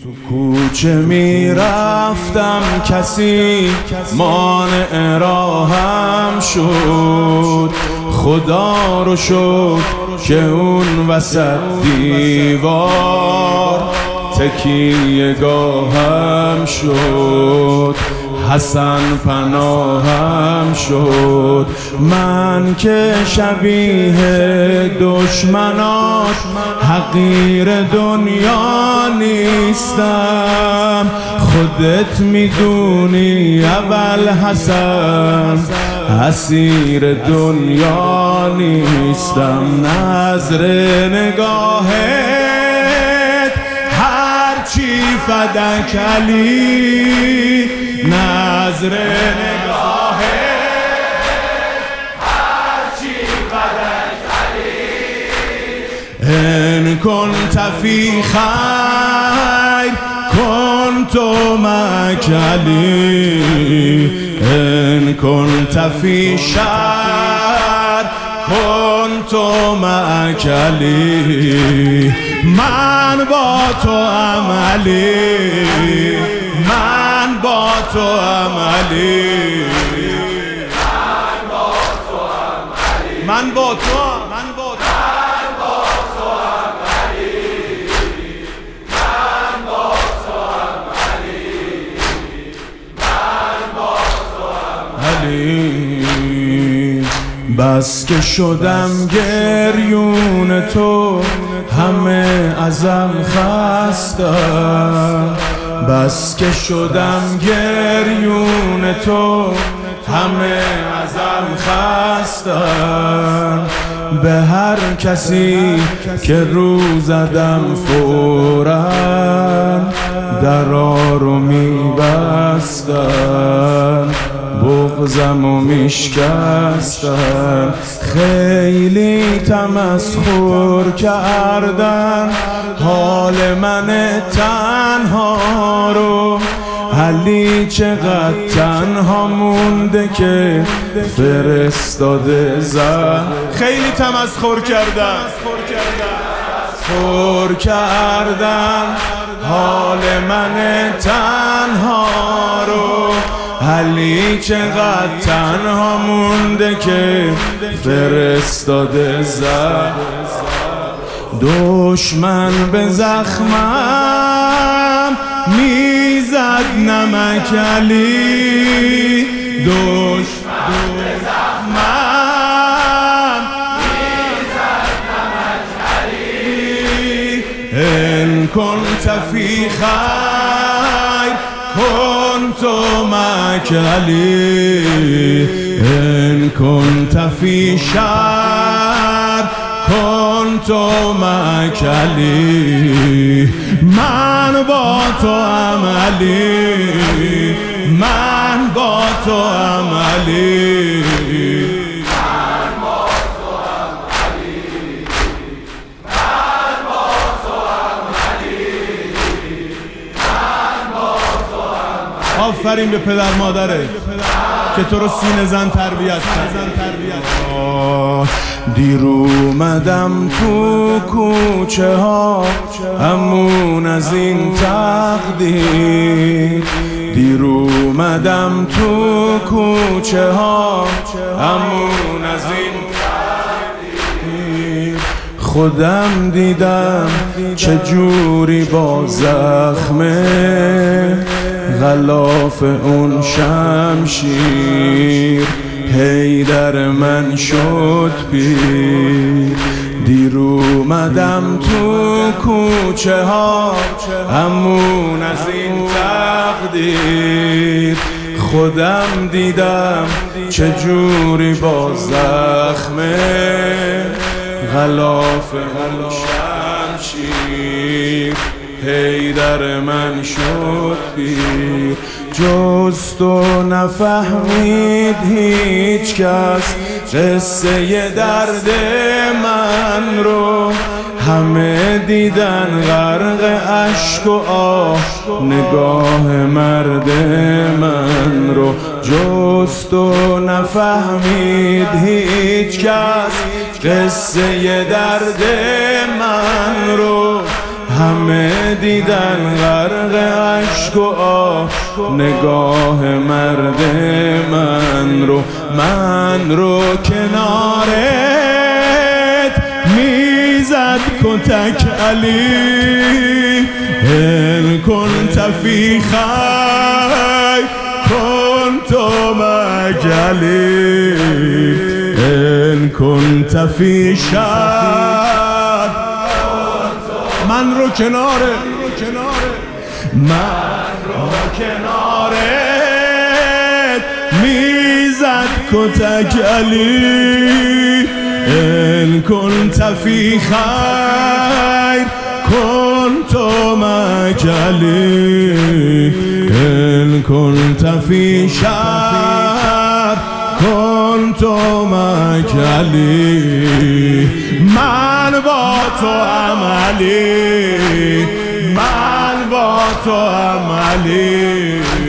کوچه می رفتم کسی مانع راهم شد، خدا رو شکر که اون وسط دیوار تکیه گاهم شد، حسن پناهم شد. من که شبیه دشمنات حقیر دنیا نیستم، خودت میدونی ابوالحسن اسیر دنیا نیستم. نظر نگاهت هرچی فدک علی، نظر نگاهت هرچی فدک علی. ان كنت فی خیر كنت معک علی، ان كنت فی شر كنت معک علی. من با تو ام علی، من با تو ام علی، من با تو ام علی، من با تو ام علی، من با تو ام علی، من با تو ام علی. بس که شدم گریون تو همه ازم خستم، بس که شدم گریون تو همه ازم خستم. به هر کسی که رو زدم فوراً درا رو میبستم، بغضم و میشکستم. خیلی تمسخر کردن حال من تنها رو، علی چقدر تنها مونده که فرستاده زن. خیلی تمسخر کردن حال من تنها رو، علی چقدر تنها مونده که فرستاده زن. دشمن به زخمم میزد نمک علی، دشمن به زخمم میزد نمک علی. ان كنت فی خیر كنت معک علی، ان كنت فی شر كنت معک علی. من با تو ام علی، من با تو ام علی، من با تو ام علی، من با تو ام علی، من با تو ام علی. آفرین به پدر مادره که تو رو سینه زن تربیت کرد. دیر اومدم تو کوچه ها همون از این تقدیر، دیر اومدم تو کوچه ها همون از این تقدیر. خودم دیدم چه جوری با زخم غلاف اون شمشیر حیدر من شد پیر. دیر اومدم تو کوچه ها همون از این تقدیر، خودم دیدم چه جوری با زخم غلاف اون شمشیر حیدر من شد پیر. جز تو نفهمید هیچ کس قصه درد من رو، همه دیدن غرق اشک و آه نگاه مرد من رو. جز تو نفهمید هیچ کس قصه درد من رو، همه دیدن غرق اشک و آه نگاه مرد من رو کنارت میزد کتک علی ان كنت في خیر كنت مجلی ان كنت في شر من رو کنارت میزد کتک علی ان كنت في خیر كنت مجلی ان كنت في شر كنت مجلی من با تو عملی